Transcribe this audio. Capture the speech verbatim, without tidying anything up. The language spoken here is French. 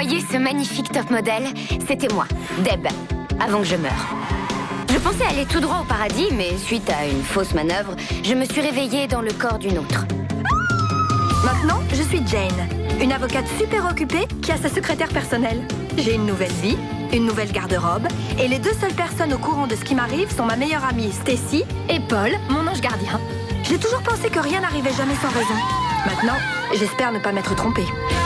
voyez ce magnifique top modèle? C'était moi, Deb, avant que je meure. Je pensais aller tout droit au paradis, mais suite à une fausse manœuvre, je me suis réveillée dans le corps d'une autre. Maintenant, je suis Jane, une avocate super occupée qui a sa secrétaire personnelle. J'ai une nouvelle vie, une nouvelle garde-robe, et les deux seules personnes au courant de ce qui m'arrive sont ma meilleure amie Stacy et Paul, mon ange gardien. J'ai toujours pensé que rien n'arrivait jamais sans raison. Maintenant, j'espère ne pas m'être trompée.